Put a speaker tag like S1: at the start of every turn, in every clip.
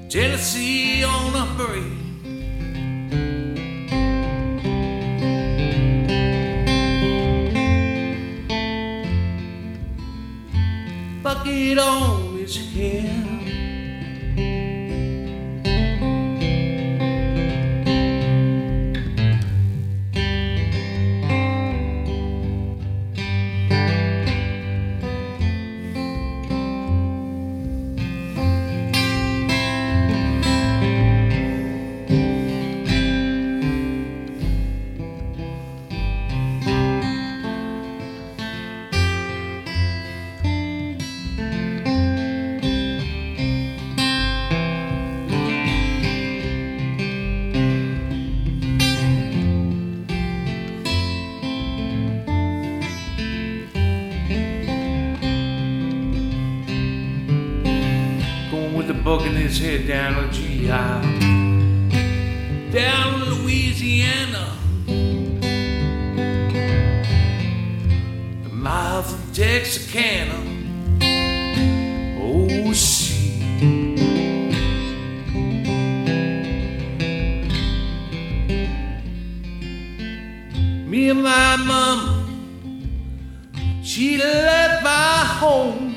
S1: Tennessee on a break. Bucket on his head. With the book in his head down the GI, down in Louisiana, a mile from Texarkana. Oh, see, me and my mama, she left my home.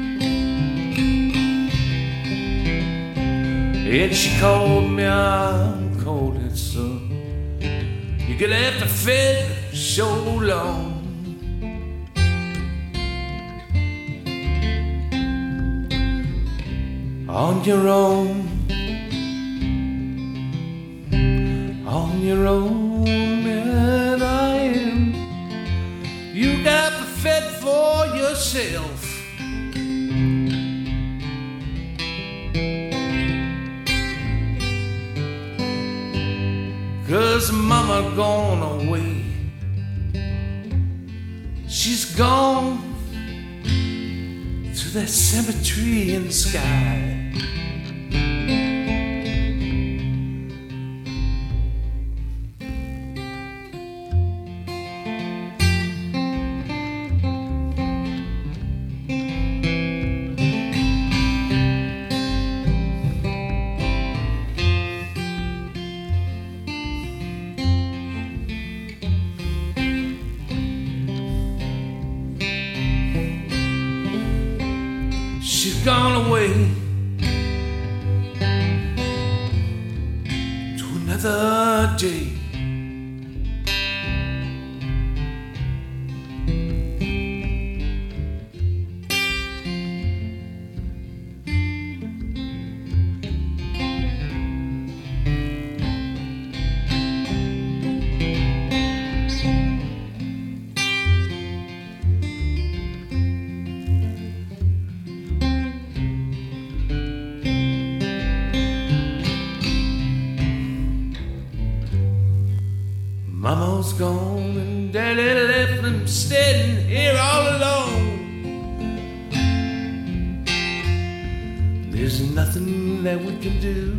S1: And she called me out cold and son. You could have to fed so long. On your own, man, I am. You got to fed for yourself. Cause mama gone away. She's gone to that cemetery in the sky. She's gone away to another day. Mama's gone and Daddy left them standing here all alone. There's nothing that we can do.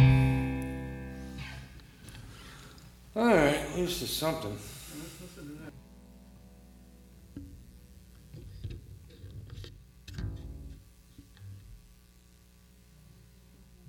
S1: All right, this is something.